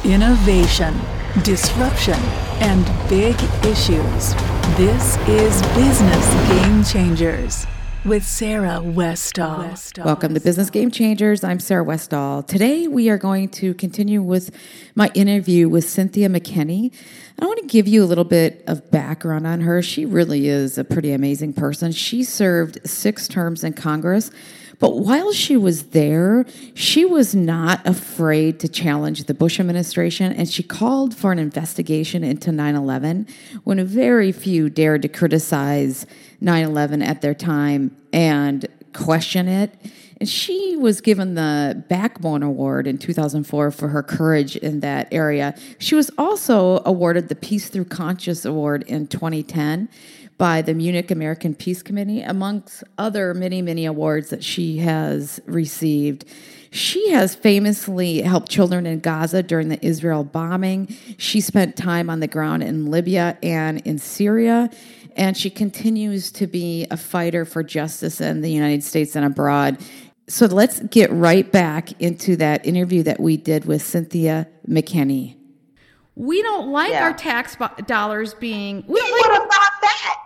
Innovation, disruption, and big issues. This is Business Game Changers with Sarah Westall. Welcome to Business Game Changers. I'm Sarah Westall. Today we are going to continue with my interview with Cynthia McKinney. I want to give you a little bit of background on her. She really is a pretty amazing person. She served 6 terms in Congress. But while she was there, she was not afraid to challenge the Bush administration, and she called for an investigation into 9/11 when very few dared to criticize 9/11 at their time and question it. And she was given the Backbone Award in 2004 for her courage in that area. She was also awarded the Peace Through Conscience Award in 2010 by the Munich American Peace Committee, amongst other many, many awards that she has received. She has famously helped children in Gaza during the Israel bombing. She spent time on the ground in Libya and in Syria, and she continues to be a fighter for justice in the United States and abroad. So let's get right back into that interview that we did with Cynthia McKinney. We don't like our tax dollars being... We would have thought that.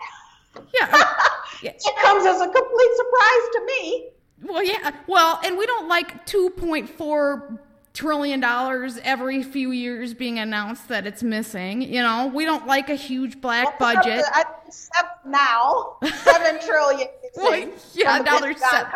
Yeah. It comes as a complete surprise to me. Well, yeah. Well, and we don't like $2.4 trillion every few years being announced that it's missing. You know, we don't like a huge black budget. Except now, $7 trillion. Well, yeah, now there's $7.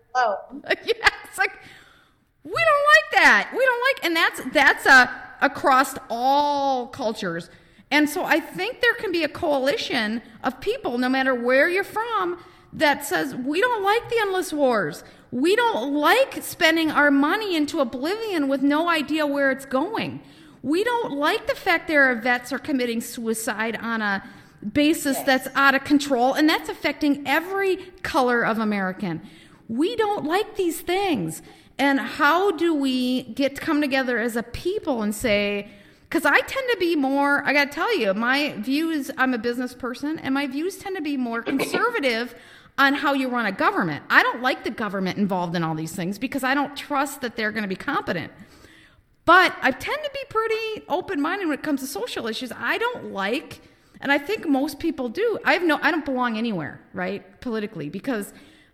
Yeah, it's like, we don't like that. We don't like, and that's across all cultures. And so I think there can be a coalition of people, no matter where you're from, that says, we don't like the endless wars. We don't like spending our money into oblivion with no idea where it's going. We don't like the fact that our vets are committing suicide on a basis that's out of control, and that's affecting every color of American. We don't like these things. And how do we come together as a people and say, because I tend to be more, I got to tell you, my views, I'm a business person, and my views tend to be more conservative on how you run a government. I don't like the government involved in all these things because I don't trust that they're going to be competent. But I tend to be pretty open-minded when it comes to social issues. I don't like, and I think most people do, I don't belong anywhere, right, politically, because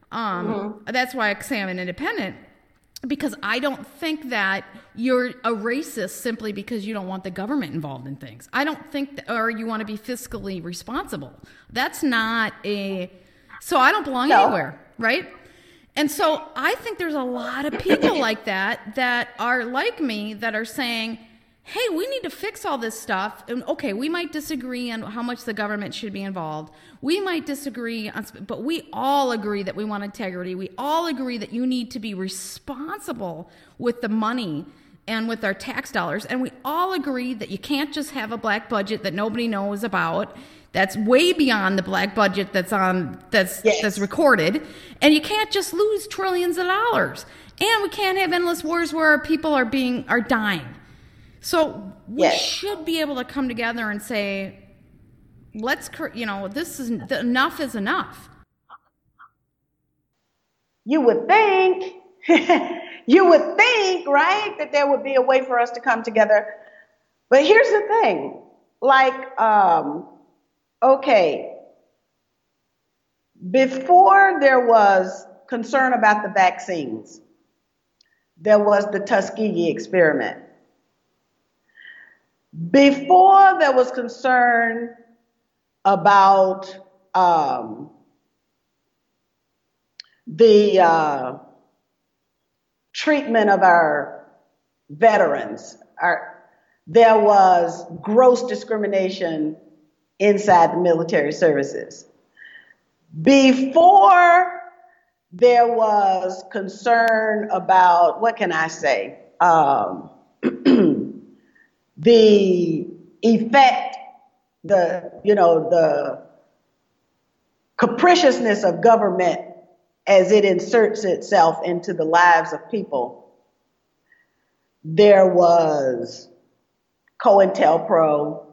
that's why I say I'm an independent. Because I don't think that you're a racist simply because you don't want the government involved in things. I don't think, or you want to be fiscally responsible. That's not so I don't belong anywhere, right? And so I think there's a lot of people like that are like me, that are saying, hey, we need to fix all this stuff. And okay, we might disagree on how much the government should be involved. We might disagree, but we all agree that we want integrity. We all agree that you need to be responsible with the money and with our tax dollars. And we all agree that you can't just have a black budget that nobody knows about. That's way beyond the black budget that's recorded. And you can't just lose trillions of dollars. And we can't have endless wars where our people are dying. So we should be able to come together and say, enough is enough. You would think, right, that there would be a way for us to come together. But here's the thing, before there was concern about the vaccines, there was the Tuskegee experiment. Before there was concern about the treatment of our veterans, there was gross discrimination inside the military services. Before there was concern about, what can I say, the effect, the capriciousness of government as it inserts itself into the lives of people. There was COINTELPRO.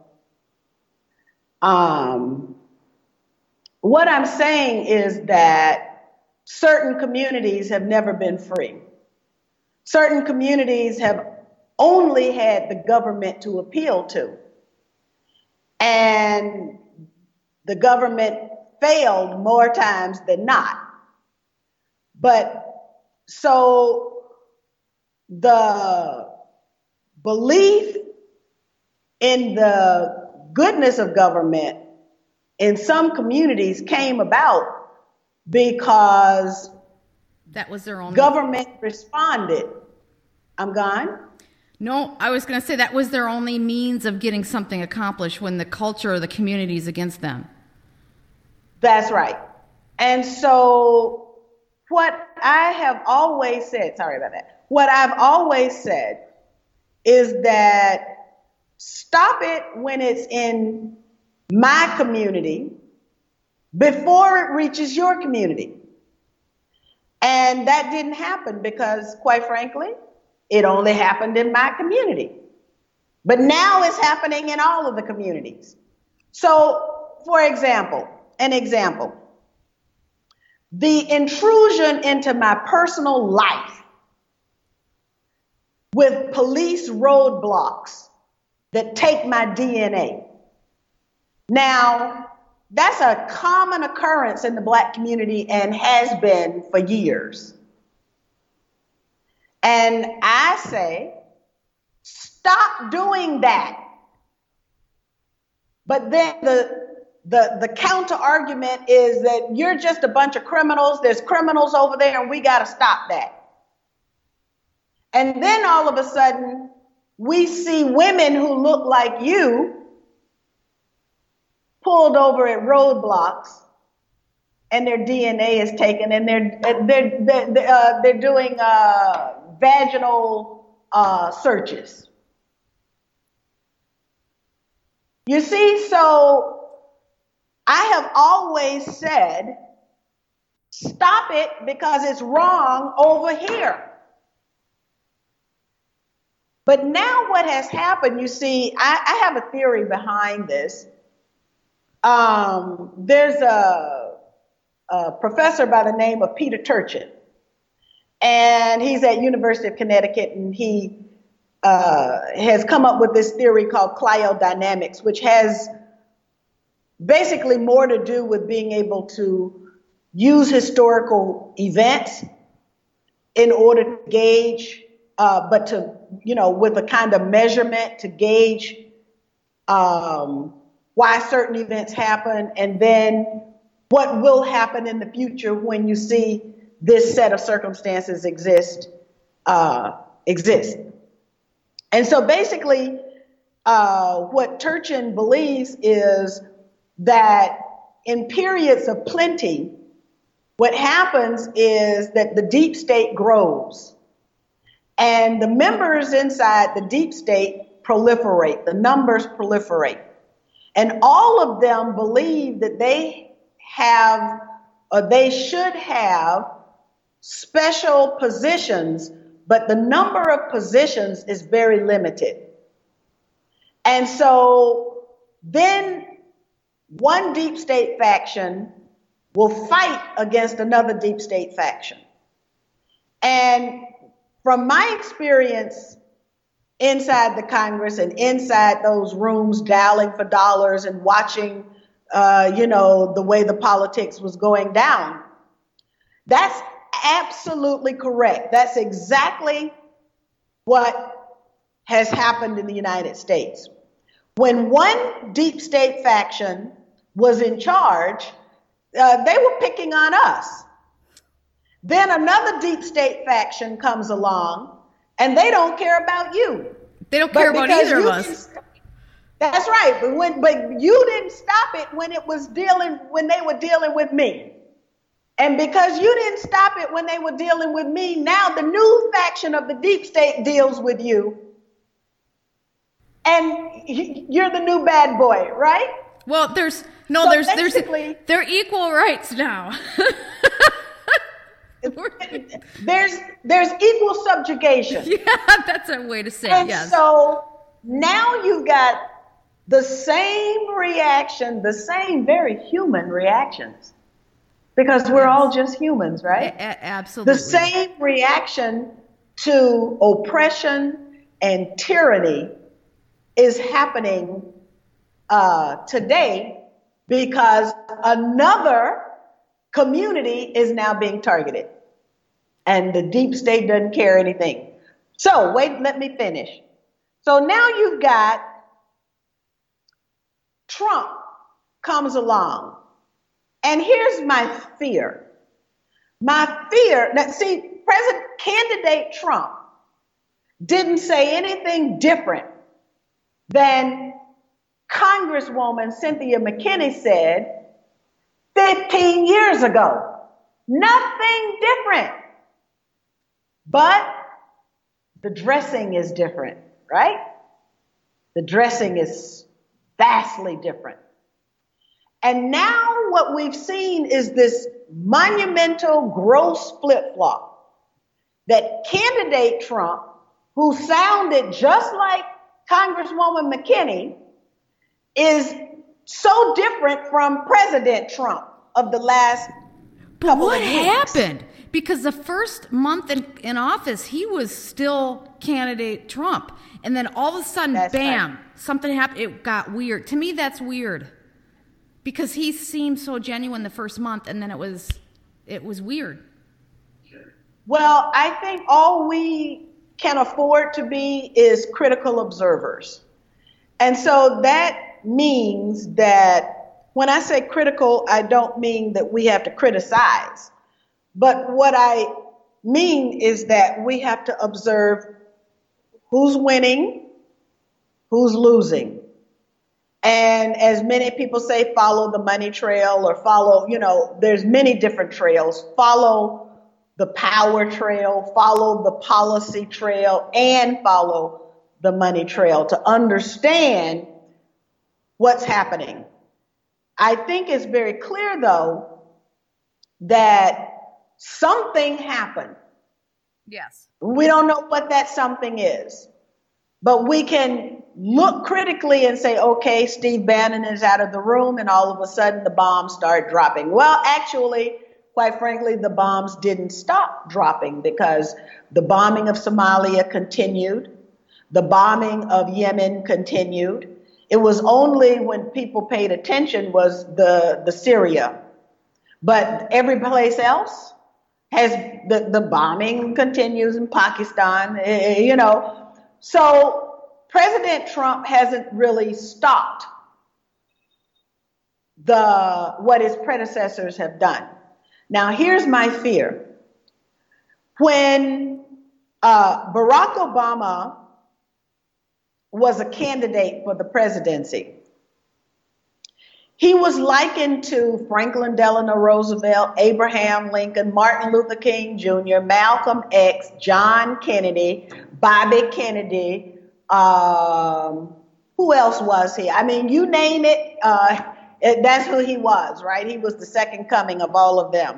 What I'm saying is that certain communities have never been free. Certain communities have only had the government to appeal to. And the government failed more times than not. But so the belief in the goodness of government in some communities came about because that was their own government responded. I'm gone. No, I was going to say that was their only means of getting something accomplished when the culture or the community is against them. That's right. And so what I have always said, sorry about that, what I've always said is that stop it when it's in my community before it reaches your community. And that didn't happen because, quite frankly, it only happened in my community. But now it's happening in all of the communities. So, for example, the intrusion into my personal life with police roadblocks that take my DNA. Now, that's a common occurrence in the Black community and has been for years. And I say, stop doing that. But then the counter argument is that you're just a bunch of criminals. There's criminals over there and we got to stop that. And then all of a sudden, we see women who look like you pulled over at roadblocks, and their DNA is taken, and they're doing vaginal searches. You see, so I have always said, stop it because it's wrong over here. But now what has happened, you see, I have a theory behind this. There's a professor by the name of Peter Turchin, and he's at University of Connecticut, and he has come up with this theory called cliodynamics, which has basically more to do with being able to use historical events in order to gauge, but to, with a kind of measurement to gauge why certain events happen, and then what will happen in the future when you see this set of circumstances exist. And so basically, what Turchin believes is that in periods of plenty, what happens is that the deep state grows, and the members inside the deep state proliferate, the numbers proliferate. And all of them believe that they have, or they should have, special positions, but the number of positions is very limited. And so then one deep state faction will fight against another deep state faction. And from my experience inside the Congress and inside those rooms dialing for dollars and watching, the way the politics was going down, that's absolutely correct. That's exactly what has happened in the United States. When one deep state faction was in charge, they were picking on us. Then another deep state faction comes along, and they don't care about you. They don't care about either of us. That's right. But you didn't stop it when they were dealing with me. And because you didn't stop it when they were dealing with me, now the new faction of the deep state deals with you. And you're the new bad boy, right? Well, they're equal rights now. There's equal subjugation. Yeah, that's a way to say it. And yes. so now you've got the same reaction, the same very human reactions, because we're all just humans, right? Absolutely. The same reaction to oppression and tyranny is happening today because another community is now being targeted. And the deep state doesn't care anything. So wait, let me finish. So now you've got Trump comes along. And here's my fear. My fear, now see, candidate Trump didn't say anything different than Congresswoman Cynthia McKinney said 15 years ago. Nothing different. But the dressing is different, right? The dressing is vastly different. And now what we've seen is this monumental, gross flip-flop that candidate Trump, who sounded just like Congresswoman McKinney, is so different from President Trump of the last couple of weeks. But what happened? Because the first month in office, he was still candidate Trump. And then all of a sudden, bam, something happened. It got weird. To me, that's weird. Because he seemed so genuine the first month, and then it was weird. Well, I think all we can afford to be is critical observers. And so that means that when I say critical, I don't mean that we have to criticize. But what I mean is that we have to observe who's winning, who's losing. And as many people say, follow the money trail or follow, there's many different trails. Follow the power trail, follow the policy trail, and follow the money trail to understand what's happening. I think it's very clear, though, that something happened. Yes. We don't know what that something is, but we can look critically and say, okay, Steve Bannon is out of the room, and all of a sudden the bombs start dropping. Well, actually, quite frankly, the bombs didn't stop dropping because the bombing of Somalia continued. The bombing of Yemen continued. It was only when people paid attention was the Syria. But every place else has the bombing continues in Pakistan, So President Trump hasn't really stopped what his predecessors have done. Now, here's my fear. When Barack Obama was a candidate for the presidency, he was likened to Franklin Delano Roosevelt, Abraham Lincoln, Martin Luther King Jr., Malcolm X, John Kennedy, Bobby Kennedy. Who else was he? I mean, you name it, that's who he was, right? He was the second coming of all of them.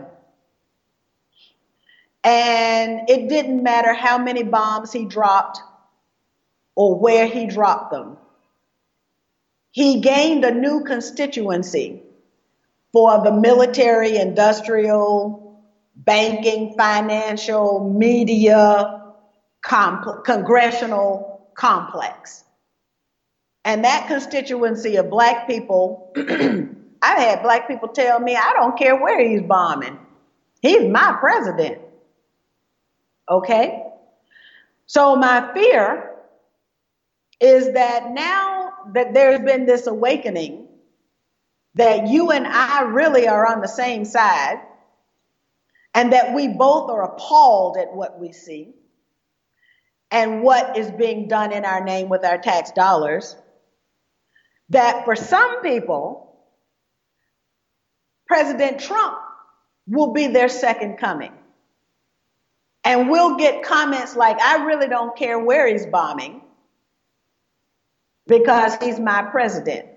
And it didn't matter how many bombs he dropped or where he dropped them. He gained a new constituency for the military, industrial, banking, financial, media, congressional complex. And that constituency of black people, I've had black people tell me, I don't care where he's bombing. He's my president. Okay? So my fear is that now that there's been this awakening, that you and I really are on the same side, and that we both are appalled at what we see and what is being done in our name with our tax dollars, that for some people, President Trump will be their second coming. And we'll get comments like, I really don't care where he's bombing because he's my president.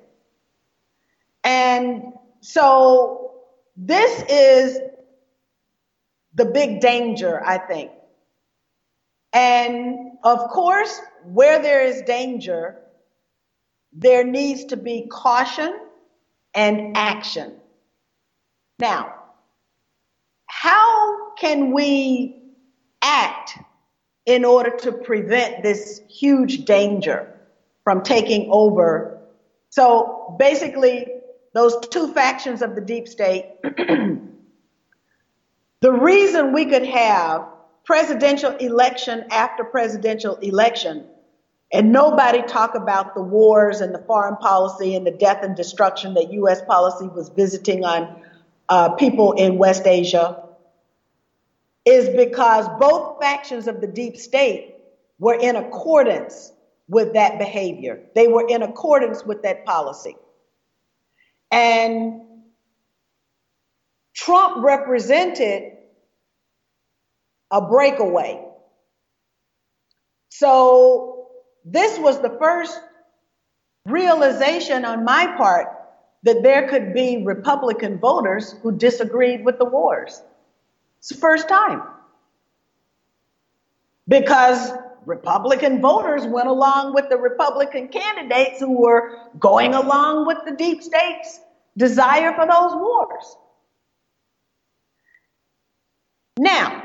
And so this is the big danger, I think. And of course, where there is danger, there needs to be caution and action. Now, how can we act in order to prevent this huge danger from taking over. So basically, those two factions of the deep state, the reason we could have presidential election after presidential election and nobody talk about the wars and the foreign policy and the death and destruction that U.S. policy was visiting on people in West Asia is because both factions of the deep state were in accordance with that behavior. They were in accordance with that policy. And Trump represented a breakaway. So this was the first realization on my part that there could be Republican voters who disagreed with the wars. It's the first time. Because Republican voters went along with the Republican candidates who were going along with the deep state's desire for those wars. Now,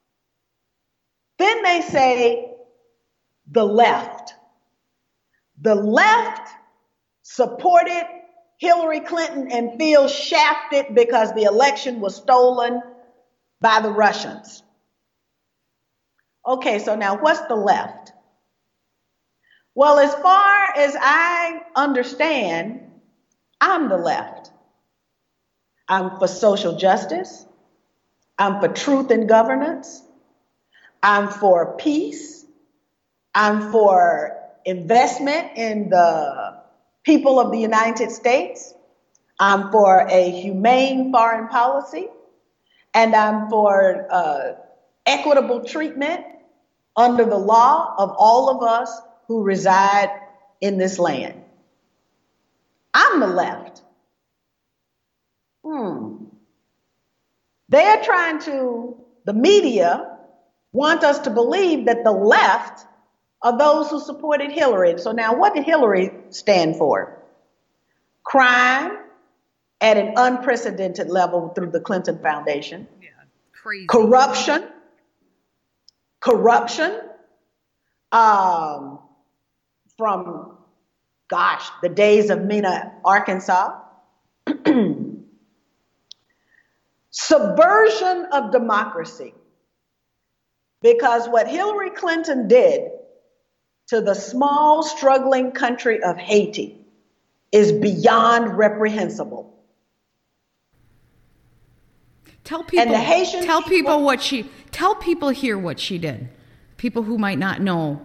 then they say the left. The left supported Hillary Clinton and feels shafted because the election was stolen by the Russians. Okay, so now what's the left? Well, as far as I understand, I'm the left. I'm for social justice. I'm for truth in governance. I'm for peace. I'm for investment in the people of the United States. I'm for a humane foreign policy. And I'm for equitable treatment under the law of all of us who reside in this land. I'm the left. They're trying to, the media want us to believe that the left are those who supported Hillary. So now what did Hillary stand for? Crime at an unprecedented level through the Clinton Foundation. Yeah, crazy. Corruption, from, the days of Mena, Arkansas. Subversion of democracy. Because what Hillary Clinton did to the small, struggling country of Haiti is beyond reprehensible. Tell people, and the Haitian tell people here what she did. People who might not know.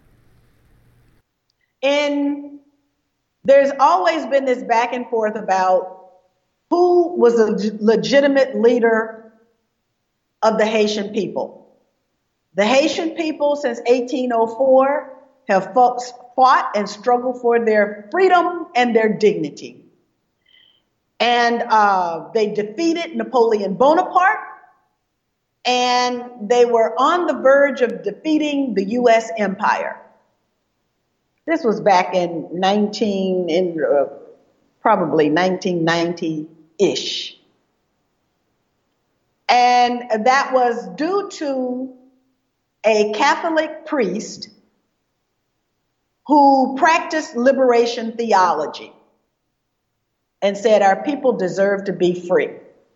And there's always been this back and forth about who was a legitimate leader of the Haitian people. The Haitian people since 1804 have fought and struggled for their freedom and their dignity. And they defeated Napoleon Bonaparte, and they were on the verge of defeating the U.S. empire. This was back in probably 1990-ish. And that was due to a Catholic priest who practiced liberation theology and said our people deserve to be free.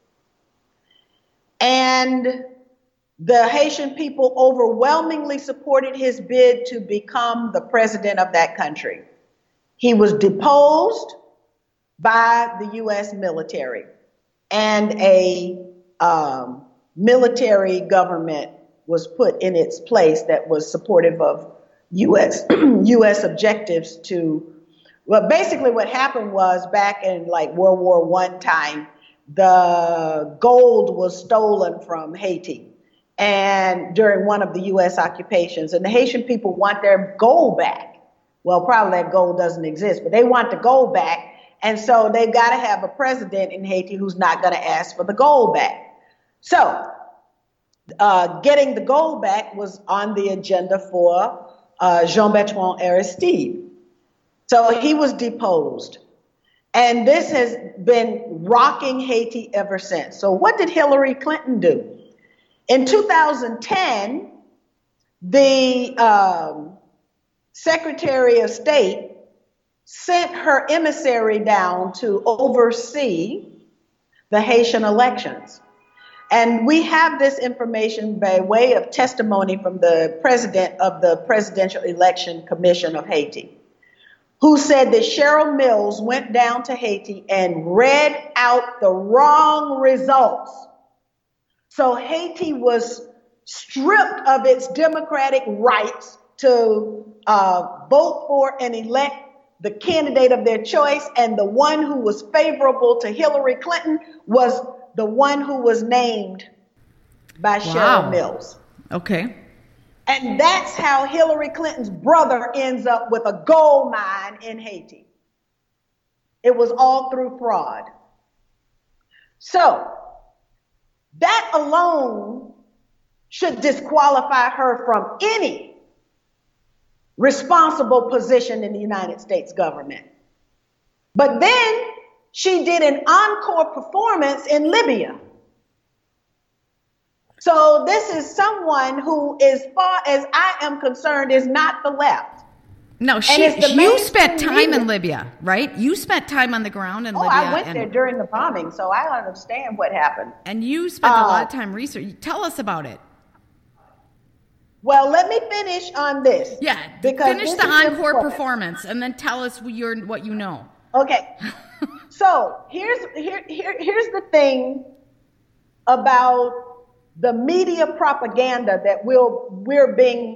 And the Haitian people overwhelmingly supported his bid to become the president of that country. He was deposed by the U.S. military, and a military government was put in its place that was supportive of U.S. objectives to, well, basically what happened was back in like World War I time, the gold was stolen from Haiti and during one of the U.S. occupations, and the Haitian people want their gold back. Well, probably that gold doesn't exist, but they want the gold back. And so they've got to have a president in Haiti who's not going to ask for the gold back. So getting the gold back was on the agenda for Jean-Bertrand Aristide. So he was deposed. And this has been rocking Haiti ever since. So what did Hillary Clinton do? In 2010, the Secretary of State sent her emissary down to oversee the Haitian elections. And we have this information by way of testimony from the president of the Presidential Election Commission of Haiti, who said that Cheryl Mills went down to Haiti and read out the wrong results. So Haiti was stripped of its democratic rights to vote for and elect the candidate of their choice, and the one who was favorable to Hillary Clinton was the one who was named by Cheryl Mills. Okay. And that's how Hillary Clinton's brother ends up with a gold mine in Haiti. It was all through fraud. So that alone should disqualify her from any responsible position in the United States government. But then she did an encore performance in Libya. So this is someone who, as far as I am concerned, is not the left. No, you spent time in Libya, right? You spent time on the ground in Libya. I went there during the bombing, so I understand what happened. And you spent a lot of time researching. Tell us about it. Well, let me finish on this. Yeah, finish the encore performance and then tell us what you know. Okay. So here's the thing about the media propaganda that we're being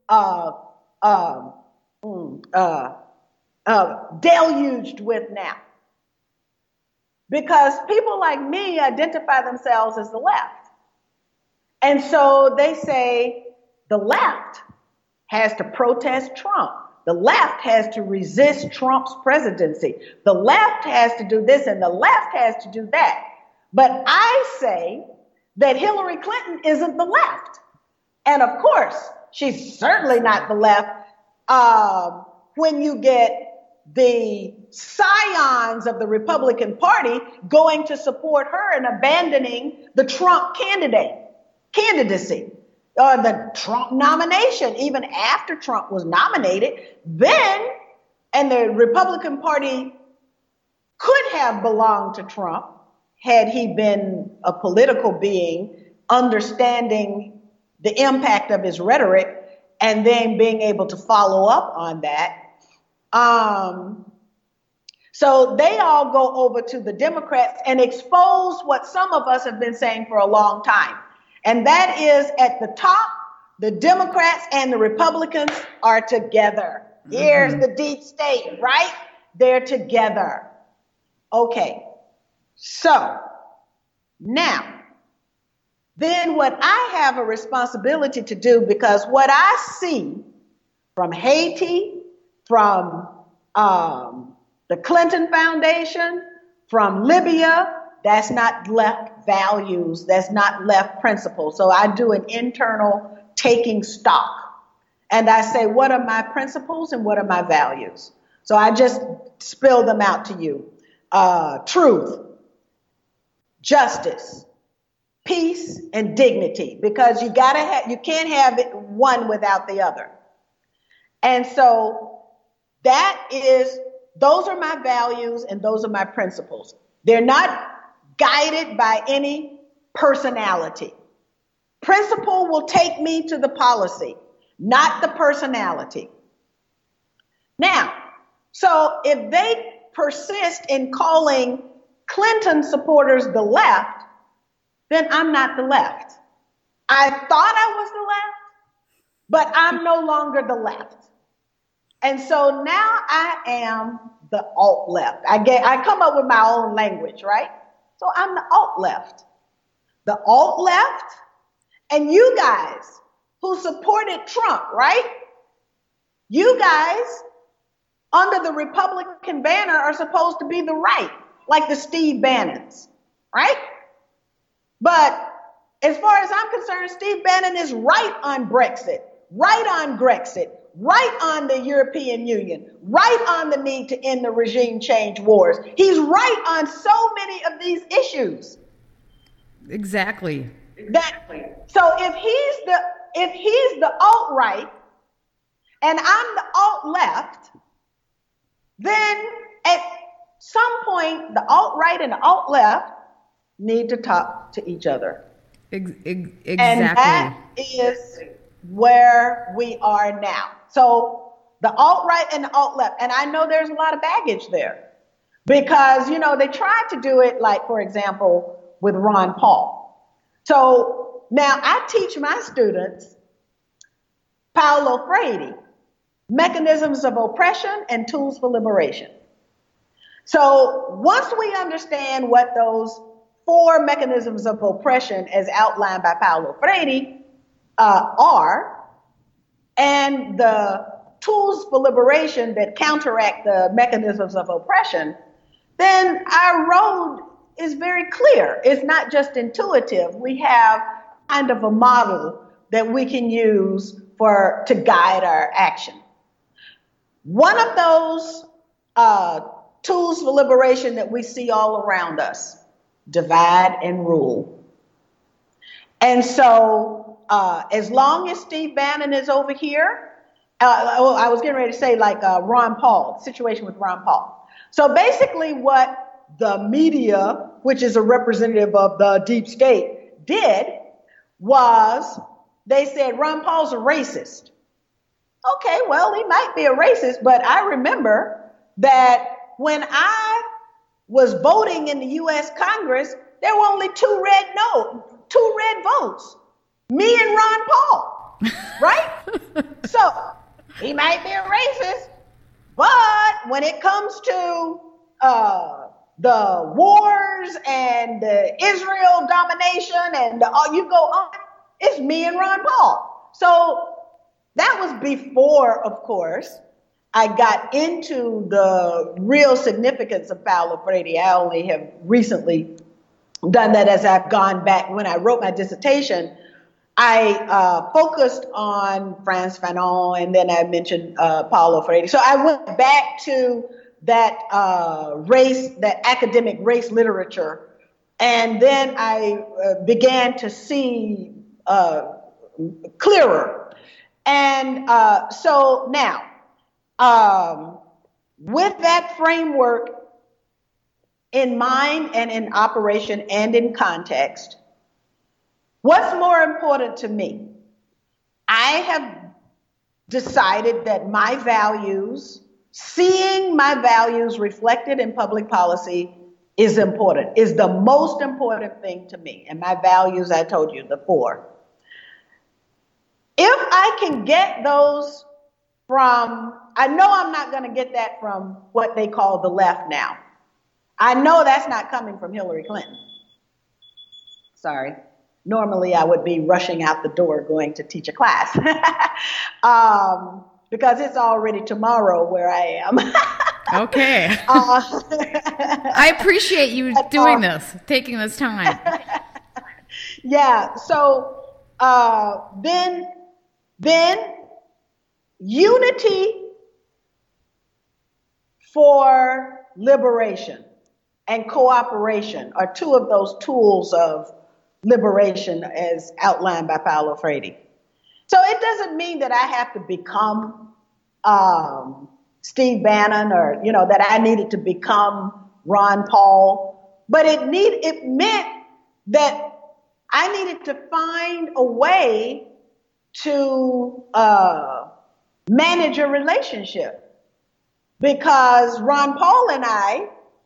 deluged with now. Because people like me identify themselves as the left. And so they say the left has to protest Trump. The left has to resist Trump's presidency. The left has to do this and the left has to do that. But I say that Hillary Clinton isn't the left. And of course, she's certainly not the left when you get the scions of the Republican Party going to support her and abandoning the Trump candidacy. Or the Trump nomination, even after Trump was nominated, and the Republican Party could have belonged to Trump had he been a political being, understanding the impact of his rhetoric, and then being able to follow up on that. So they all go over to the Democrats and expose what some of us have been saying for a long time. And that is, at the top, the Democrats and the Republicans are together. Here's the deep state, right? They're together. Okay. So now, then what I have a responsibility to do, because what I see from Haiti, from the Clinton Foundation, from Libya, that's not left values. That's not left principles. So I do an internal taking stock. And I say, what are my principles and what are my values? So I just spill them out to you. Truth, justice, peace, and dignity. Because you can't have it one without the other. And so those are my values and those are my principles. They're not guided by any personality. Principle will take me to the policy, not the personality. Now, so if they persist in calling Clinton supporters the left, then I'm not the left. I thought I was the left, but I'm no longer the left. And so now I am the alt left. I come up with my own language, right? So I'm the alt left. The alt left, and you guys who supported Trump, right? You guys under the Republican banner are supposed to be the right, like the Steve Bannons, right? But as far as I'm concerned, Steve Bannon is right on Brexit, right on Grexit, right on the European Union, right on the need to end the regime change wars. He's right on so many of these issues. Exactly. So if he's if he's the alt-right and I'm the alt-left, then at some point the alt-right and the alt-left need to talk to each other. Exactly. And that is where we are now. So the alt-right and the alt-left, and I know there's a lot of baggage there because, you know, they tried to do it like, for example, with Ron Paul. So now I teach my students Paulo Freire, Mechanisms of Oppression and Tools for Liberation. So once we understand what those 4 mechanisms of oppression as outlined by Paulo Freire are, and the tools for liberation that counteract the mechanisms of oppression, then our road is very clear. It's not just intuitive. We have kind of a model that we can use to guide our action. One of those tools for liberation that we see all around us, divide and rule. And so as long as Steve Bannon is over here, I was getting ready to say like Ron Paul, the situation with Ron Paul. So basically what the media, which is a representative of the deep state, did was they said Ron Paul's a racist. Okay, well, he might be a racist, but I remember that when I was voting in the U.S. Congress, there were only two red votes, me and Ron Paul, right? So he might be a racist, but when it comes to the wars and the Israel domination and you go on, it's me and Ron Paul. So that was before, of course, I got into the real significance of Paulo Freire. I only have recently done that as I've gone back. When I wrote my dissertation, I focused on Frantz Fanon, and then I mentioned Paulo Freire. So I went back to that that academic race literature, and then I began to see clearer. And so now, with that framework in mind and in operation and in context, what's more important to me? I have decided that my values, seeing my values reflected in public policy is important, is the most important thing to me. And my values, I told you, the 4. If I can get those from, I know I'm not going to get that from what they call the left now. I know that's not coming from Hillary Clinton. Sorry. Normally I would be rushing out the door going to teach a class because it's already tomorrow where I am. Okay. I appreciate you doing this, taking this time. Yeah. So then unity for liberation and cooperation are 2 of those tools of liberation as outlined by Paulo Freire. So it doesn't mean that I have to become Steve Bannon or, you know, that I needed to become Ron Paul, but it meant that I needed to find a way to manage a relationship, because Ron Paul and I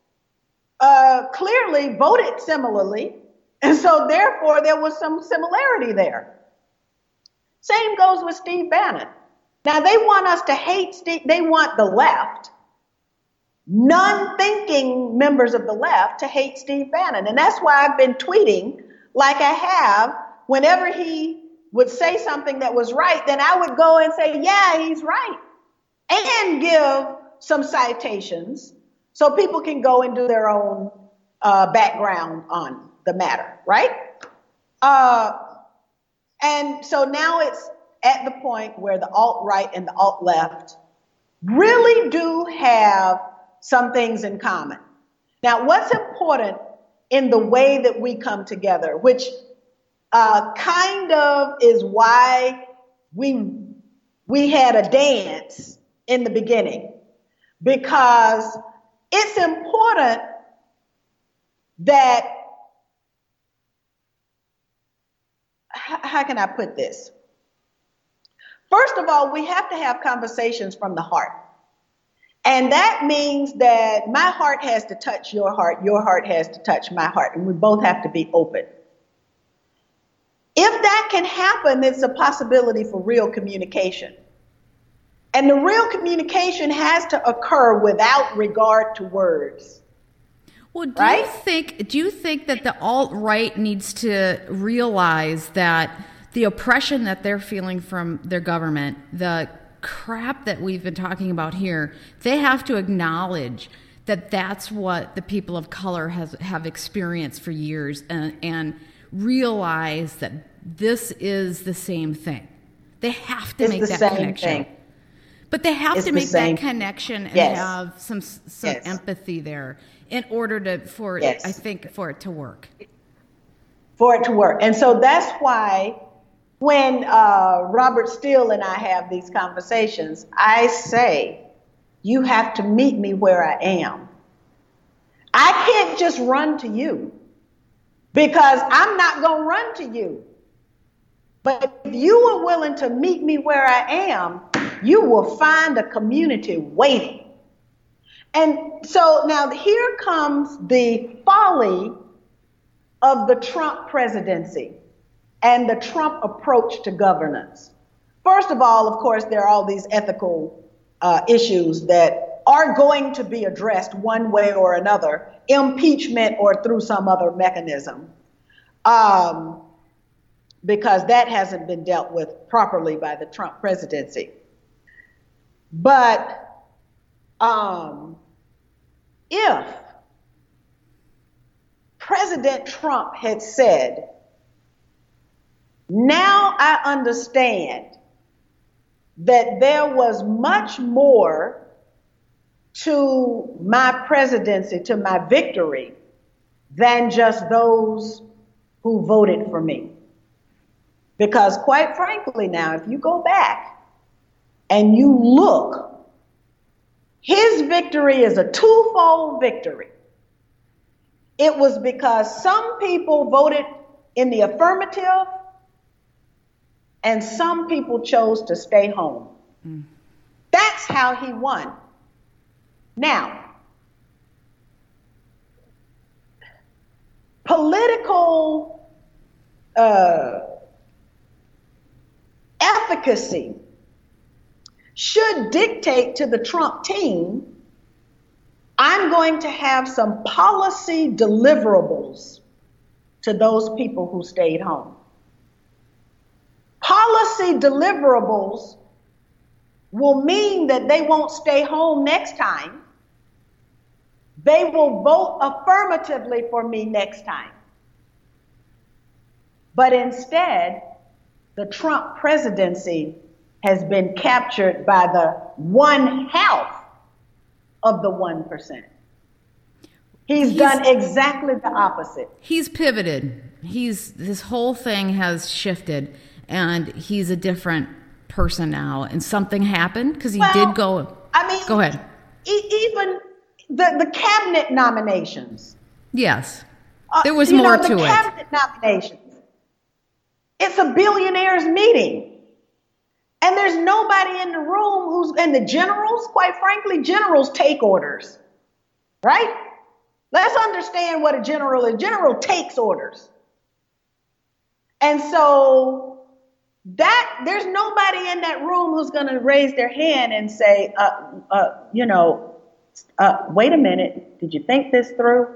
clearly voted similarly, and so therefore there was some similarity there. Same goes with Steve Bannon. Now they want us to hate Steve. They want the left, non-thinking members of the left, to hate Steve Bannon, and that's why I've been tweeting like I have. Whenever he would say something that was right, then I would go and say, yeah, he's right, and give some citations so people can go and do their own background on the matter, right? And so now it's at the point where the alt-right and the alt-left really do have some things in common. Now, what's important in the way that we come together, which kind of is why we had a dance in the beginning, because it's important that, how can I put this? First of all, we have to have conversations from the heart. And that means that my heart has to touch your heart has to touch my heart, and we both have to be open. If that can happen, it's a possibility for real communication. And the real communication has to occur without regard to words. Well, do you think that the alt-right needs to realize that the oppression that they're feeling from their government, the crap that we've been talking about here, they have to acknowledge that that's what the people of color have experienced for years, and realize that this is the same thing. They have to make that connection. But they have to make that connection and have some empathy there in order for it to work. For it to work. And so that's why when Robert Steele and I have these conversations, I say, you have to meet me where I am. I can't just run to you, because I'm not going to run to you. But if you are willing to meet me where I am, you will find a community waiting. And so now here comes the folly of the Trump presidency and the Trump approach to governance. First of all, of course, there are all these ethical issues that are going to be addressed one way or another, impeachment or through some other mechanism, because that hasn't been dealt with properly by the Trump presidency. But if President Trump had said, now I understand that there was much more to my presidency, to my victory, than just those who voted for me. Because quite frankly now, if you go back and you look, his victory is a twofold victory. It was because some people voted in the affirmative and some people chose to stay home. That's how he won. Now, political efficacy should dictate to the Trump team, I'm going to have some policy deliverables to those people who stayed home. Policy deliverables will mean that they won't stay home next time. They will vote affirmatively for me next time. But instead, the Trump presidency has been captured by the 1/2 of the 1%. He's done exactly the opposite. He's pivoted. His whole thing has shifted, and he's a different person now. And something happened because did go. I mean, go ahead. Even the cabinet nominations. Yes, there was more to it. The cabinet nominations. It's a billionaires meeting. And there's nobody in the room and the generals, quite frankly, generals take orders, right? Let's understand what a general is. General takes orders. And so there's nobody in that room who's going to raise their hand and say, wait a minute, did you think this through?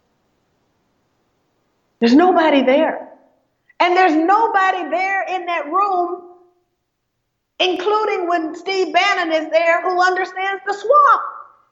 There's nobody there. And there's nobody there in that room, including when Steve Bannon is there, who understands the swamp.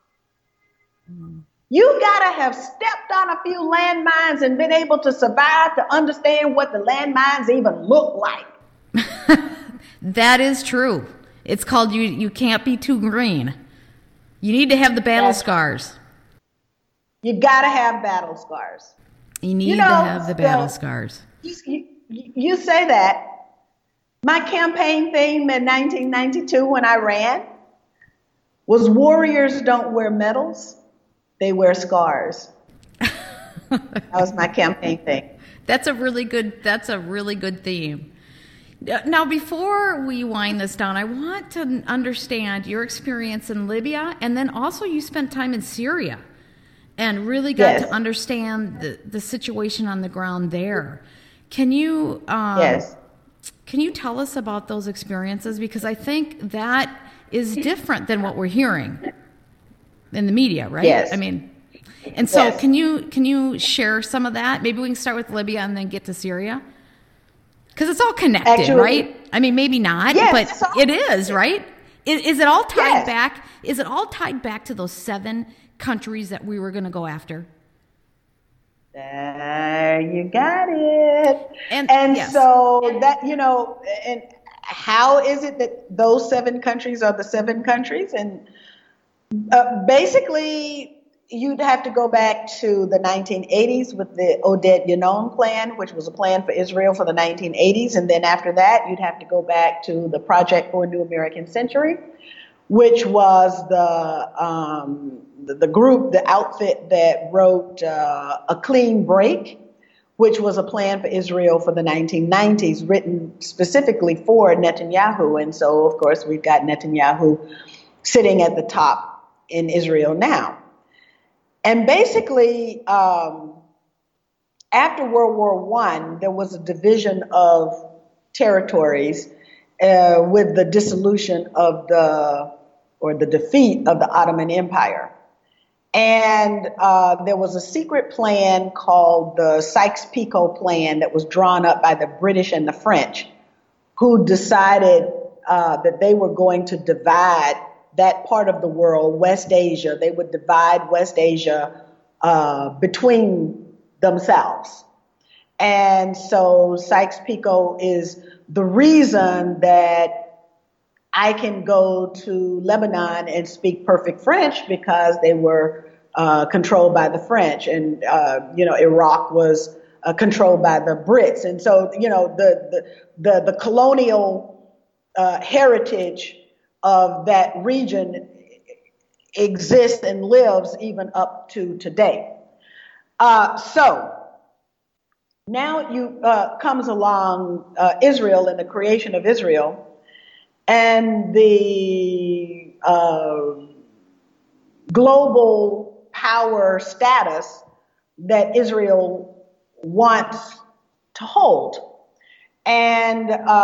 You gotta have stepped on a few landmines and been able to survive to understand what the landmines even look like. That is true. It's called you can't be too green. You need to have the battle scars. You gotta have battle scars. You need to have the battle scars. you say that. My campaign theme in 1992 when I ran was warriors don't wear medals, they wear scars. That was my campaign theme. That's a really good theme. Now, before we wind this down, I want to understand your experience in Libya, and then also you spent time in Syria and really got to understand the situation on the ground there. Can you Can you tell us about those experiences? Because I think that is different than what we're hearing in the media, right? Yes. I mean, and so can you share some of that? Maybe we can start with Libya and then get to Syria. Because it's all connected, right? I mean, maybe not, but it is, right? Is it all tied back? Is it all tied back to those 7 countries that we were going to go after? There you got it. And yes. So that, and how is it that those 7 countries are the 7 countries? And basically, you'd have to go back to the 1980s with the Oded Yinon plan, which was a plan for Israel for the 1980s. And then after that, you'd have to go back to the Project for a New American Century, which was the group, the outfit that wrote A Clean Break, which was a plan for Israel for the 1990s, written specifically for Netanyahu. And so, of course, we've got Netanyahu sitting at the top in Israel now. And basically, after World War I, there was a division of territories with the dissolution of the defeat of the Ottoman Empire. And there was a secret plan called the Sykes-Picot Plan that was drawn up by the British and the French, who decided that they were going to divide that part of the world, West Asia. They would divide West Asia between themselves. And so Sykes-Picot is the reason that I can go to Lebanon and speak perfect French, because they were controlled by the French, and Iraq was controlled by the Brits. And so, the colonial heritage of that region exists and lives even up to today. So now comes along Israel and the creation of Israel and the global power status that Israel wants to hold. And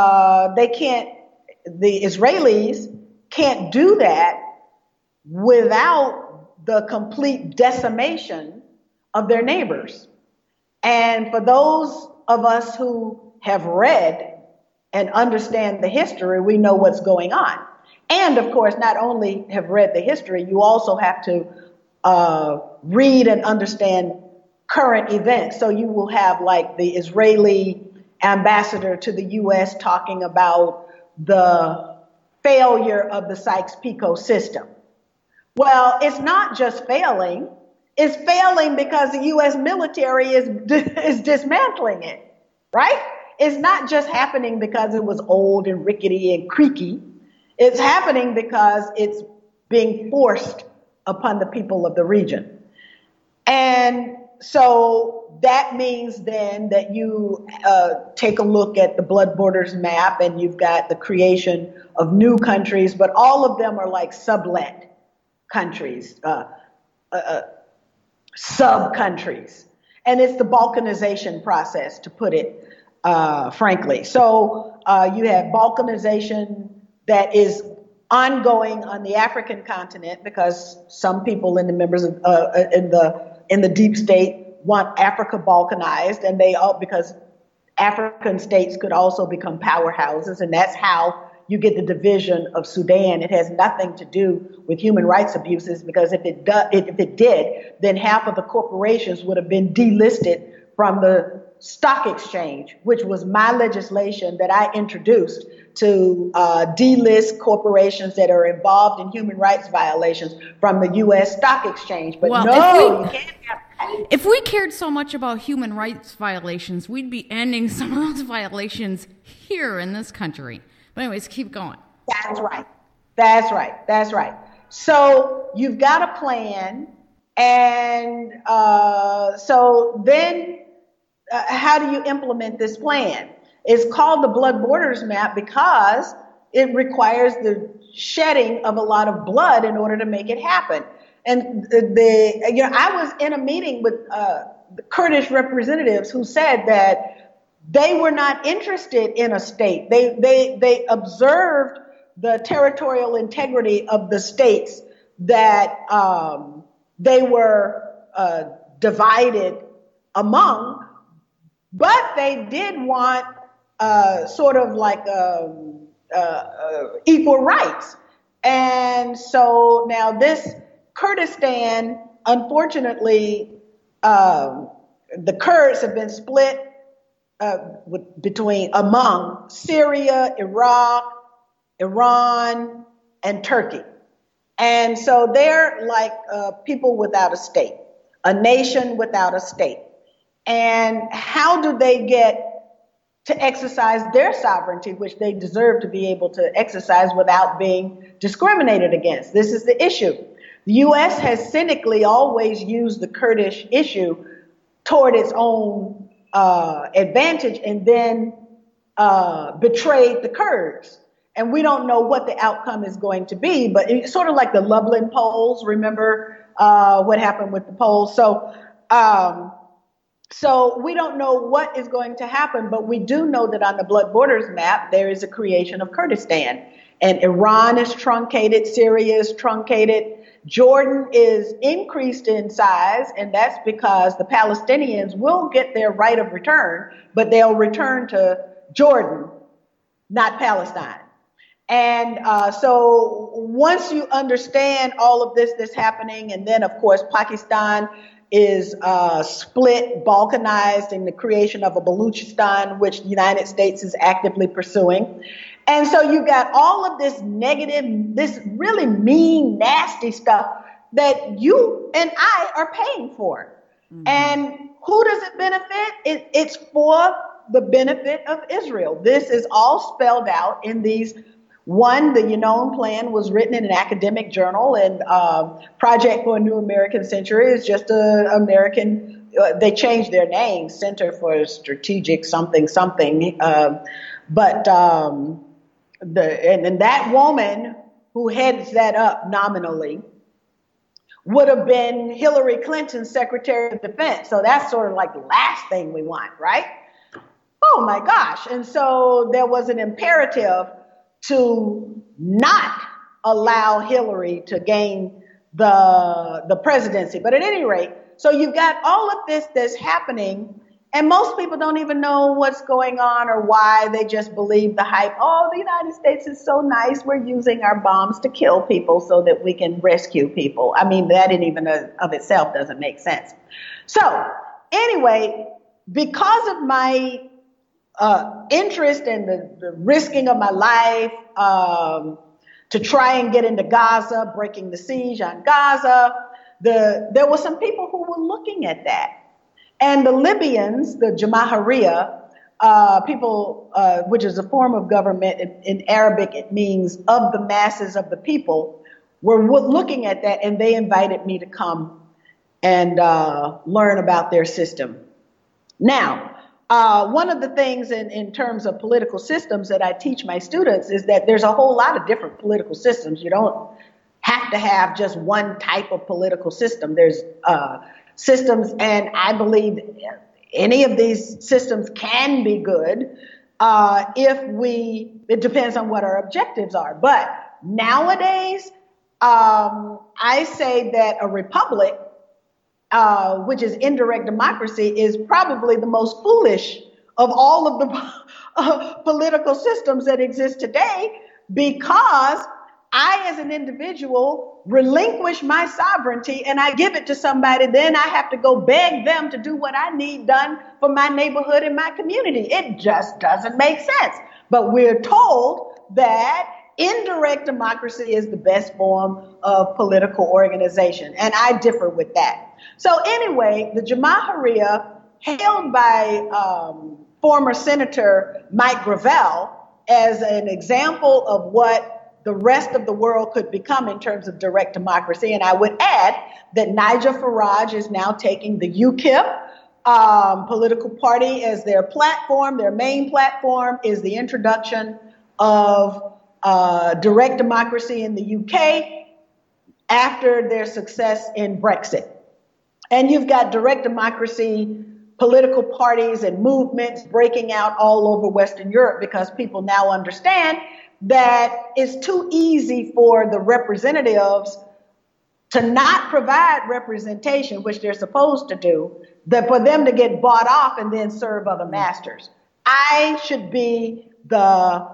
the Israelis can't do that without the complete decimation of their neighbors. And for those of us who have read and understand the history, we know what's going on. And of course, not only have read the history, you also have to read and understand current events. So you will have like the Israeli ambassador to the U.S. talking about the failure of the Sykes-Picot system. Well, it's not just failing. It's failing because the U.S. military is dismantling it, right? It's not just happening because it was old and rickety and creaky. It's happening because it's being forced upon the people of the region. And so that means then that you take a look at the Blood Borders map, and you've got the creation of new countries, but all of them are like sublet countries, sub-countries. And it's the balkanization process, to put it frankly. So you have balkanization that is ongoing on the African continent, because some people in the members of, in the deep state want Africa balkanized, and because African states could also become powerhouses, and that's how you get the division of Sudan. It has nothing to do with human rights abuses, because if it did, then half of the corporations would have been delisted from the stock exchange, which was my legislation that I introduced to delist corporations that are involved in human rights violations from the U.S. stock exchange. But you can't have If we cared so much about human rights violations, we'd be ending some of those violations here in this country. But anyways, keep going. That's right. That's right. That's right. So you've got a plan. And so then how do you implement this plan? It's called the Blood Borders Map because it requires the shedding of a lot of blood in order to make it happen. And I was in a meeting with the Kurdish representatives who said that they were not interested in a state. They observed the territorial integrity of the states that they were divided among, but they did want sort of like equal rights. And so now this Kurdistan, unfortunately, the Kurds have been split among Syria, Iraq, Iran, and Turkey. And so they're like people without a state, a nation without a state. And how do they get to exercise their sovereignty, which they deserve to be able to exercise without being discriminated against? This is the issue. The U.S. has cynically always used the Kurdish issue toward its own advantage and then betrayed the Kurds. And we don't know what the outcome is going to be, but it's sort of like the Lublin polls. Remember what happened with the polls? So we don't know what is going to happen, but we do know that on the Blood Borders Map, there is a creation of Kurdistan. And Iran is truncated, Syria is truncated, Jordan is increased in size, and that's because the Palestinians will get their right of return, but they'll return to Jordan, not Palestine. And so once you understand all of this that's happening, and then, of course, Pakistan is split, balkanized in the creation of a Baluchistan, which the United States is actively pursuing. And so you got all of this negative, this really mean, nasty stuff that you and I are paying for. Mm-hmm. And who does it benefit? It's for the benefit of Israel. This is all spelled out in these. One, the Yinon Plan was written in an academic journal, and Project for a New American Century is just an American, they changed their name, Center for Strategic something. And that woman who heads that up nominally would have been Hillary Clinton's Secretary of Defense. So that's sort of like the last thing we want, right? Oh my gosh. And so there was an imperative to not allow Hillary to gain the presidency. But at any rate, so you've got all of this that's happening, and most people don't even know what's going on or why. They just believe the hype. Oh, the United States is so nice. We're using our bombs to kill people so that we can rescue people. I mean, that in even of itself doesn't make sense. So anyway, because of my interest and the risking of my life to try and get into Gaza, breaking the siege on Gaza, there were some people who were looking at that. And the Libyans, the Jamahiriya, people, which is a form of government, in Arabic it means of the masses of the people, were looking at that, and they invited me to come and learn about their system. Now, one of the things in terms of political systems that I teach my students is that there's a whole lot of different political systems. You don't have to have just one type of political system. There's systems, and I believe any of these systems can be good it depends on what our objectives are. But nowadays, I say that a republic, which is indirect democracy, is probably the most foolish of all of the political systems that exist today, because I, as an individual, relinquish my sovereignty and I give it to somebody. Then I have to go beg them to do what I need done for my neighborhood and my community. It just doesn't make sense. But we're told that indirect democracy is the best form of political organization. And I differ with that. So anyway, the Jamahiriya, hailed by former Senator Mike Gravel as an example of what the rest of the world could become in terms of direct democracy. And I would add that Nigel Farage is now taking the UKIP political party as their platform. Their main platform is the introduction of direct democracy in the UK after their success in Brexit. And you've got direct democracy political parties and movements breaking out all over Western Europe because people now understand that it's too easy for the representatives to not provide representation, which they're supposed to do, that for them to get bought off and then serve other masters. I should be the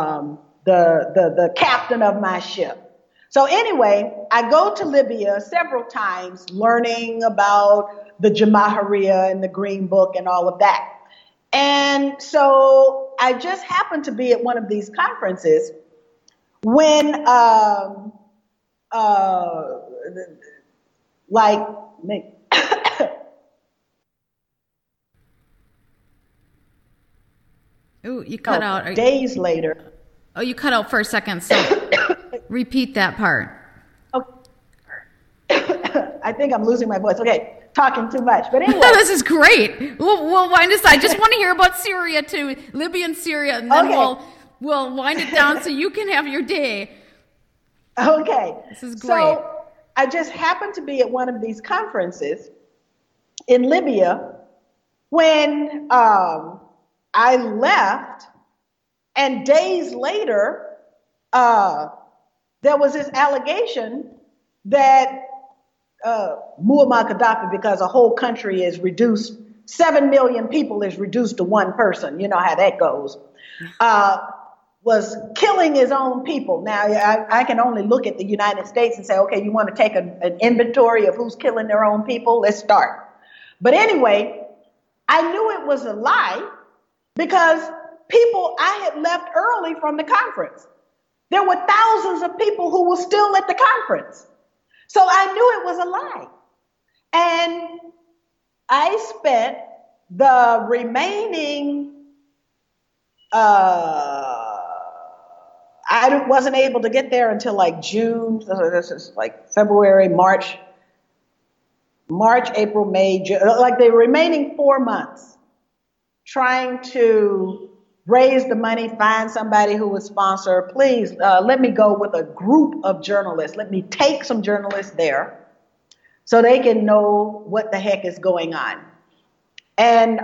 captain of my ship. So anyway, I go to Libya several times learning about the Jamahiriya and the Green Book and all of that. And so I just happened to be at one of these conferences when Ooh, you cut out. Days later. Oh, you cut out for a second, so repeat that part. Okay. I think I'm losing my voice. Okay. Talking too much, but anyway. This is great. We'll wind this. I just want to hear about Syria too, Libya and Syria, and then we'll wind it down so you can have your day. Okay. This is great. So I just happened to be at one of these conferences in Libya when I left, and days later, there was this allegation that Muammar Gaddafi, because a whole country is reduced, 7 million people is reduced to one person, you know how that goes, was killing his own people. Now, I can only look at the United States and say, okay, you want to take an inventory of who's killing their own people? Let's start. But anyway, I knew it was a lie because I had left early from the conference. There were thousands of people who were still at the conference. So I knew it was a lie. And I spent the remaining, I wasn't able to get there until like June, so this is like February, March, April, May, June, like the remaining 4 months trying to raise the money, find somebody who would sponsor. Please let me go with a group of journalists. Let me take some journalists there so they can know what the heck is going on. And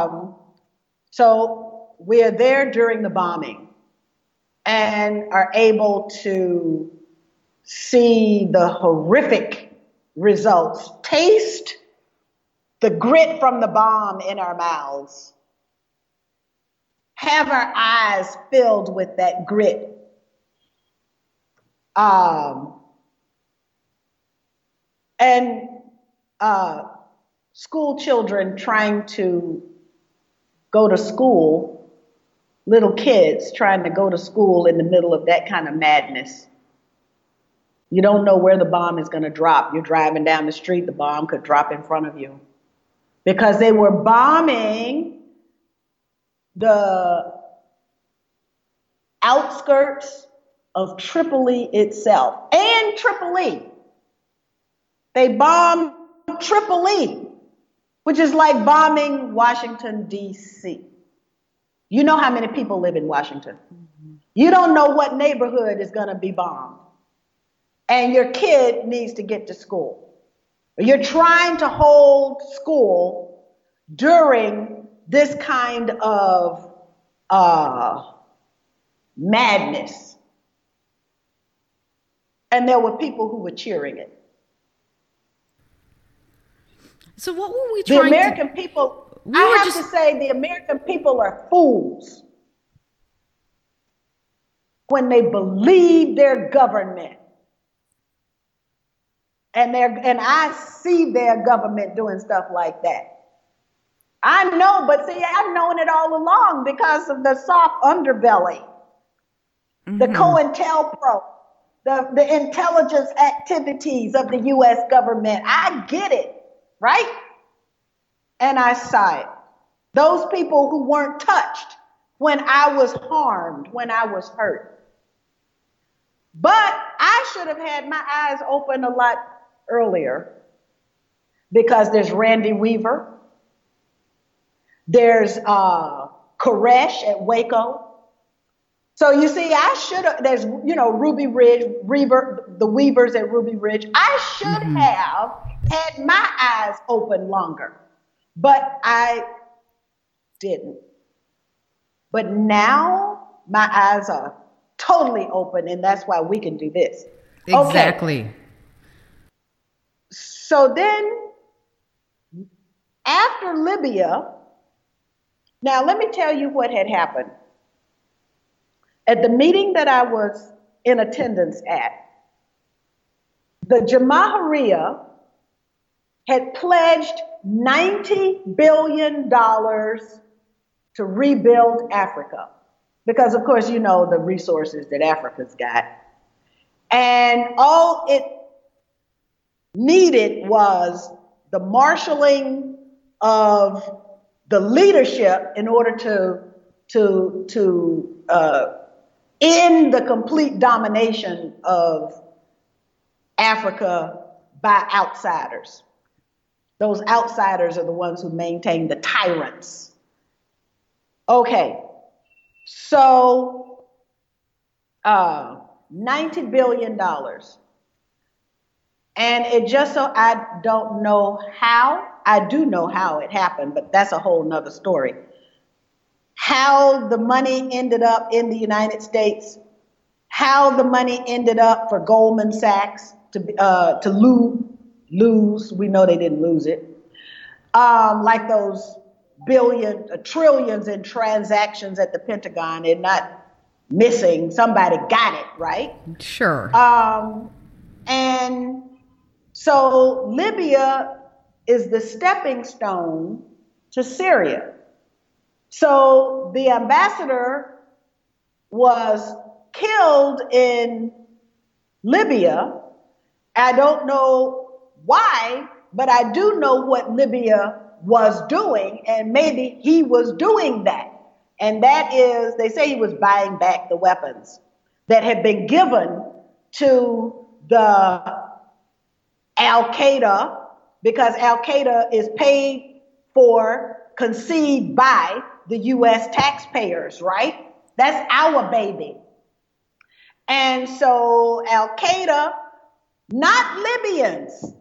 so we're there during the bombing and are able to see the horrific results, taste the grit from the bomb in our mouths, have our eyes filled with that grit. And school children trying to go to school, little kids trying to go to school in the middle of that kind of madness. You don't know where the bomb is going to drop. You're driving down the street, the bomb could drop in front of you. Because they were bombing the outskirts of Tripoli itself. And Tripoli. They bombed Tripoli, which is like bombing Washington, D.C. You know how many people live in Washington. You don't know what neighborhood is going to be bombed. And your kid needs to get to school. You're trying to hold school during this kind of madness. And there were people who were cheering it. So what were we trying to... The American people, I have to say, the American people are fools when they believe their government. And I see their government doing stuff like that. I know, but see, I've known it all along because of the soft underbelly, the COINTELPRO, the intelligence activities of the U.S. government. I get it. right? And I sighed. Those people who weren't touched when I was harmed, when I was hurt. But I should have had my eyes open a lot earlier, because there's Randy Weaver, there's Koresh at Waco. So you see, I should have, there's, Ruby Ridge, the Weavers at Ruby Ridge. I should have had my eyes open longer, but I didn't. But now my eyes are totally open, and that's why we can do this. Exactly. Okay. So then, after Libya, now let me tell you what had happened. At the meeting that I was in attendance at, the Jamahiriya had pledged $90 billion to rebuild Africa. Because, of course, the resources that Africa's got. And all it needed was the marshaling of the leadership in order to end the complete domination of Africa by outsiders. Those outsiders are the ones who maintain the tyrants. Okay. So, $90 billion. And it just so, I don't know how, I do know how it happened, but that's a whole nother story. How the money ended up in the United States, how the money ended up for Goldman Sachs to lose. We know they didn't lose it. Like those trillions in transactions at the Pentagon, they're not missing. Somebody got it, right? Sure. And so Libya is the stepping stone to Syria. So the ambassador was killed in Libya. I don't know why, but I do know what Libya was doing, and maybe he was doing that. And that is, they say he was buying back the weapons that had been given to the Al-Qaeda, because Al-Qaeda is paid for, conceived by the U.S. taxpayers, right? That's our baby. And so Al-Qaeda, not Libyans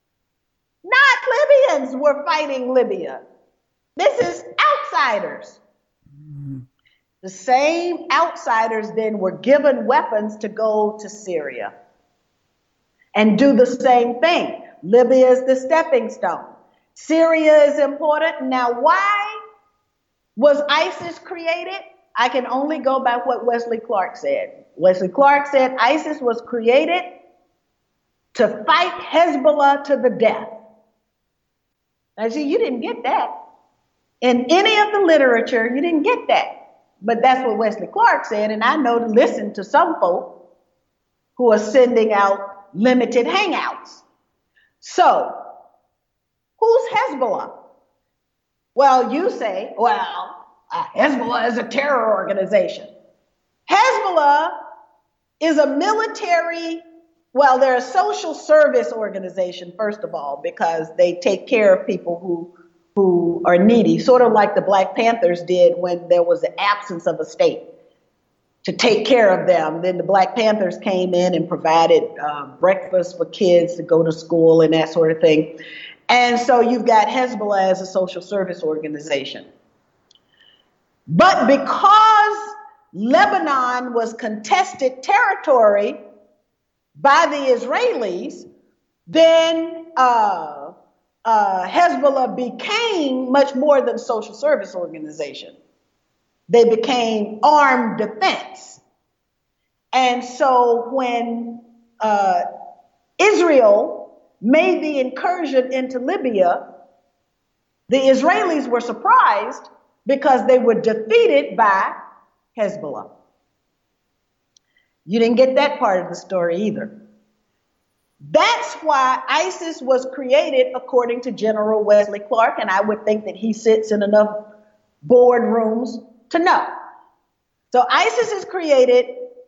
were fighting Libya. This is outsiders. The same outsiders then were given weapons to go to Syria and do the same thing. Libya is the stepping stone. Syria is important. Now, why was ISIS created? I can only go by what Wesley Clark said. Wesley Clark said ISIS was created to fight Hezbollah to the death. Now, see, you didn't get that. In any of the literature, you didn't get that. But that's what Wesley Clark said, and I know to listen to some folk who are sending out limited hangouts. So, who's Hezbollah? Well, you say, Hezbollah is a terror organization. Hezbollah is a military, they're a social service organization, first of all, because they take care of people who are needy, sort of like the Black Panthers did when there was the absence of a state to take care of them. Then the Black Panthers came in and provided breakfast for kids to go to school and that sort of thing. And so you've got Hezbollah as a social service organization. But because Lebanon was contested territory by the Israelis, then Hezbollah became much more than a social service organization. They became armed defense. And so when Israel made the incursion into Libya, the Israelis were surprised because they were defeated by Hezbollah. You didn't get that part of the story either. That's why ISIS was created, according to General Wesley Clark, and I would think that he sits in enough boardrooms to know. So ISIS is created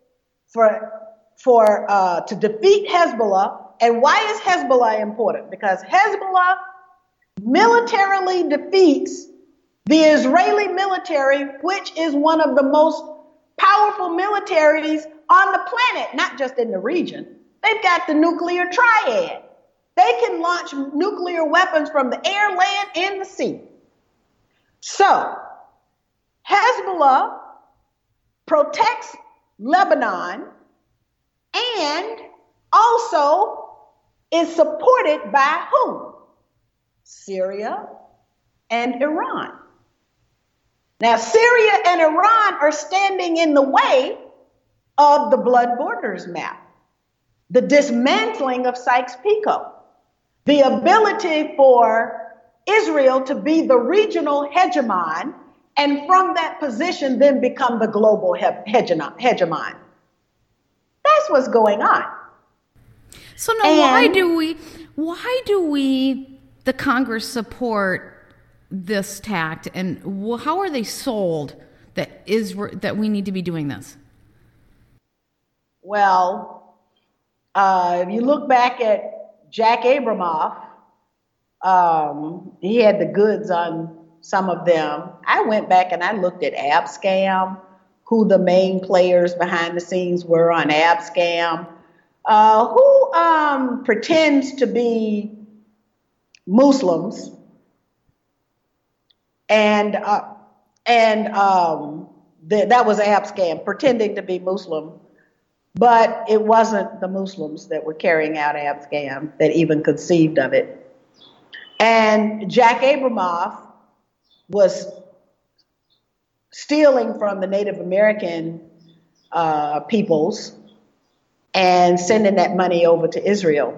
to defeat Hezbollah. And why is Hezbollah important? Because Hezbollah militarily defeats the Israeli military, which is one of the most powerful militaries on the planet, not just in the region. They've got the nuclear triad. They can launch nuclear weapons from the air, land, and the sea. So Hezbollah protects Lebanon and also is supported by whom? Syria and Iran. Now, Syria and Iran are standing in the way of the blood borders map, the dismantling of Sykes-Picot, the ability for Israel to be the regional hegemon, and from that position then become the global hegemon. That's what's going on. So now, why do we, the Congress, support this tact, and how are they sold that we need to be doing this? Well, if you look back at Jack Abramoff, he had the goods on some of them. I went back and I looked at Abscam, who the main players behind the scenes were on Abscam, who pretends to be Muslims, and that was Abscam, pretending to be Muslim, but it wasn't the Muslims that were carrying out Abscam that even conceived of it. And Jack Abramoff was stealing from the Native American peoples and sending that money over to Israel.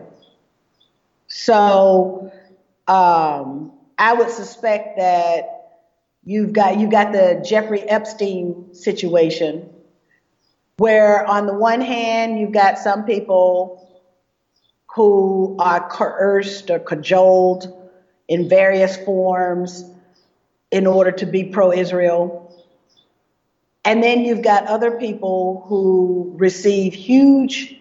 So I would suspect that you've got the Jeffrey Epstein situation, where on the one hand you've got some people who are coerced or cajoled in various forms in order to be pro-Israel. And then you've got other people who receive huge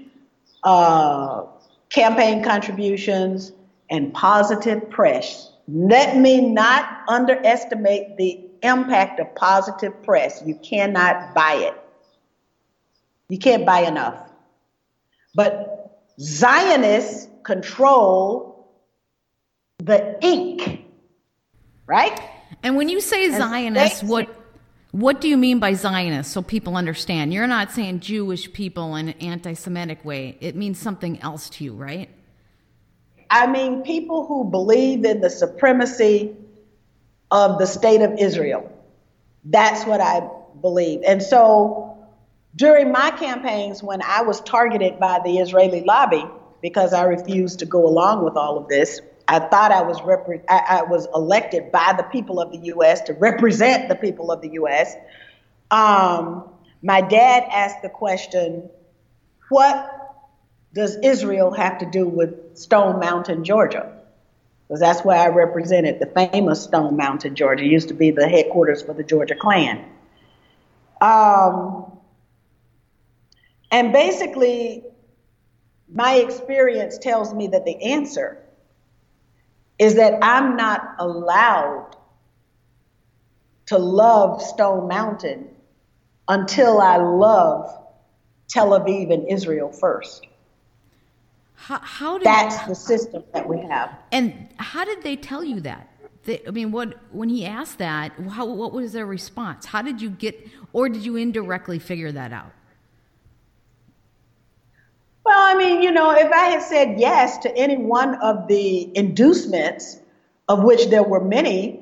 campaign contributions and positive press. Let me not underestimate the impact of positive press. You cannot buy it. You can't buy enough. But Zionists control the ink, right? And when you say Zionists, what do you mean by Zionists, so people understand? You're not saying Jewish people in an anti-Semitic way. It means something else to you, right? I mean people who believe in the supremacy of the state of Israel. That's what I believe. And so during my campaigns, when I was targeted by the Israeli lobby because I refused to go along with all of this, I thought I was elected by the people of the U.S. to represent the people of the U.S. My dad asked the question, what does Israel have to do with Stone Mountain, Georgia? Because that's where I represented, the famous Stone Mountain, Georgia. It used to be the headquarters for the Georgia Klan. And basically, my experience tells me that the answer is that I'm not allowed to love Stone Mountain until I love Tel Aviv and Israel first. That's the system that we have. And how did they tell you that? When he asked that, what was their response? How did you get, or did you indirectly figure that out? Well, I mean, if I had said yes to any one of the inducements, of which there were many,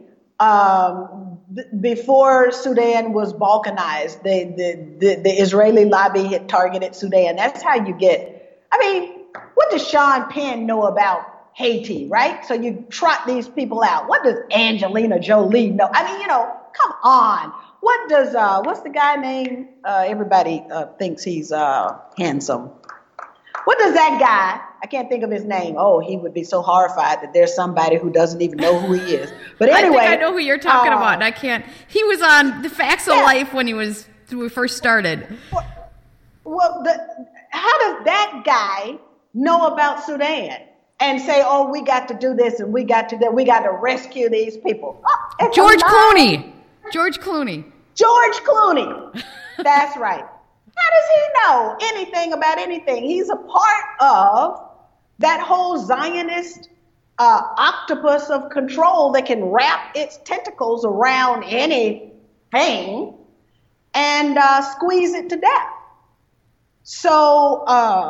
before Sudan was balkanized, the Israeli lobby had targeted Sudan. That's how you get, what does Sean Penn know about Haiti, right? So you trot these people out. What does Angelina Jolie know? Come on. What does, what's the guy name? Everybody thinks he's handsome. What does that guy I can't think of his name. Oh, he would be so horrified that there's somebody who doesn't even know who he is. But anyway, I think I know who you're talking about. And I can't. He was on the Facts of Life when we first started. Well, how does that guy know about Sudan and say, "Oh, we got to do this and we got to rescue these people"? Oh, George Clooney. George Clooney. That's right. How does he know anything about anything? He's a part of that whole Zionist octopus of control that can wrap its tentacles around anything and squeeze it to death. So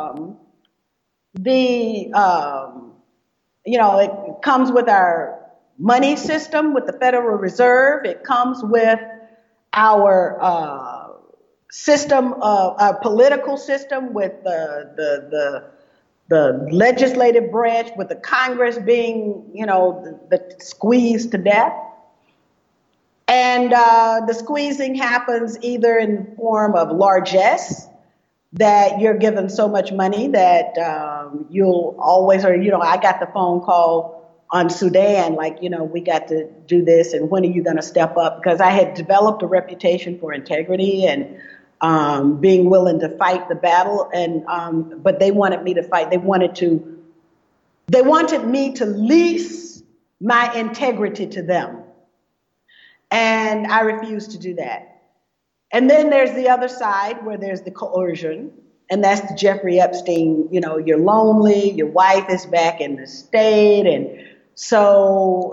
it comes with our money system, with the Federal Reserve. It comes with our system of our political system, with the legislative branch, with the Congress being, the squeezed to death. And the squeezing happens either in the form of largesse, that you're given so much money that you'll always, I got the phone call on Sudan, we got to do this, and when are you going to step up? Because I had developed a reputation for integrity and being willing to fight the battle, and but they wanted me to fight. They wanted me to lease my integrity to them, and I refused to do that. And then there's the other side where there's the coercion, and that's the Jeffrey Epstein. You're lonely, your wife is back in the state, and so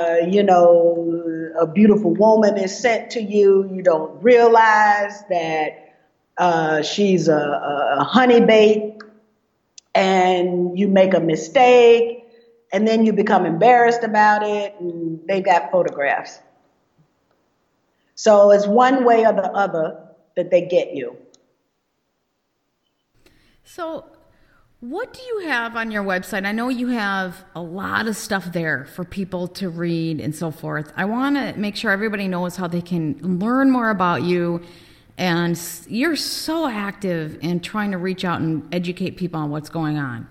a beautiful woman is sent to you. You don't realize that she's a honey bait, and you make a mistake, and then you become embarrassed about it, and they've got photographs. So it's one way or the other that they get you. So what do you have on your website? I know you have a lot of stuff there for people to read and so forth. I want to make sure everybody knows how they can learn more about you. And you're so active in trying to reach out and educate people on what's going on.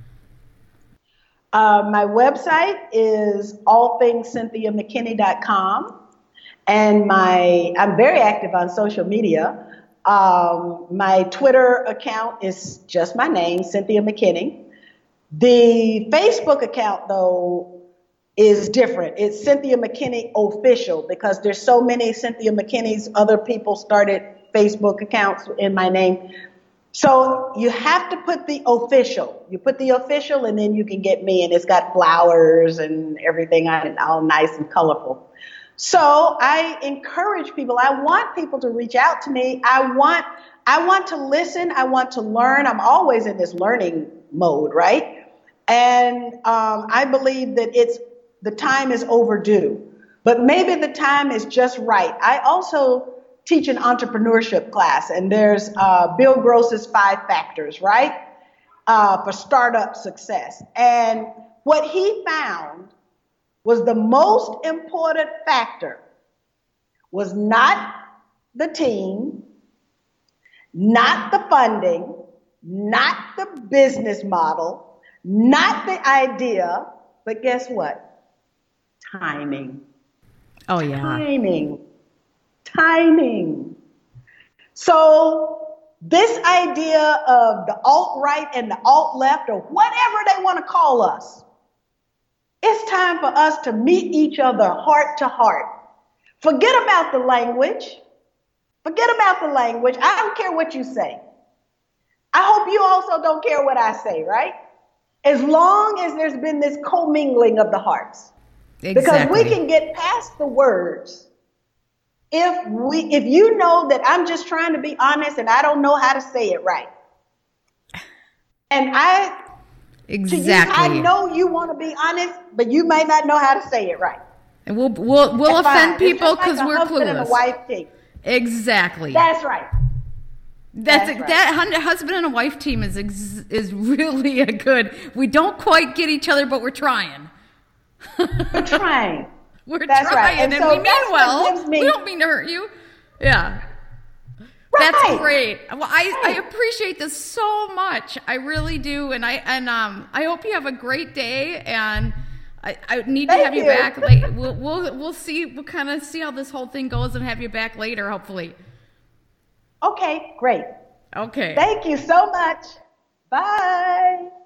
My website is allthingscynthiamckinney.com. And I'm very active on social media. My Twitter account is just my name, Cynthia McKinney. The Facebook account, though, is different. It's Cynthia McKinney Official, because there's so many Cynthia McKinneys. Other people started Facebook accounts in my name. So you have to put the official. You put the official, and then you can get me, and it's got flowers and everything on it, all nice and colorful. So I encourage people. I want people to reach out to me. I want to listen. I want to learn. I'm always in this learning mode, right? And I believe that the time is overdue, but maybe the time is just right. I also teach an entrepreneurship class, and there's Bill Gross's 5 factors, right, for startup success. And what he found was the most important factor was not the team, not the funding, not the business model, not the idea, but guess what? Timing. Oh, yeah. Timing. So this idea of the alt-right and the alt-left, or whatever they want to call us, it's time for us to meet each other heart to heart. Forget about the language. I don't care what you say. I hope you also don't care what I say, right? As long as there's been this commingling of the hearts. Exactly. Because we can get past the words. If you know that I'm just trying to be honest and I don't know how to say it right. And Exactly. I know you want to be honest, but you may not know how to say it right. And we'll offend people because we're clueless. And a wife team. Exactly. That's right. That husband and a wife team is really a good. We don't quite get each other, but we're trying. We're trying. We're that's trying, right. And so we mean well. We don't mean to hurt you. Yeah. That's great. Well, I appreciate this so much. I really do, and I hope you have a great day. And I need to have you back. We'll see. We'll kind of see how this whole thing goes, and have you back later, hopefully. Okay, great. Okay. Thank you so much. Bye.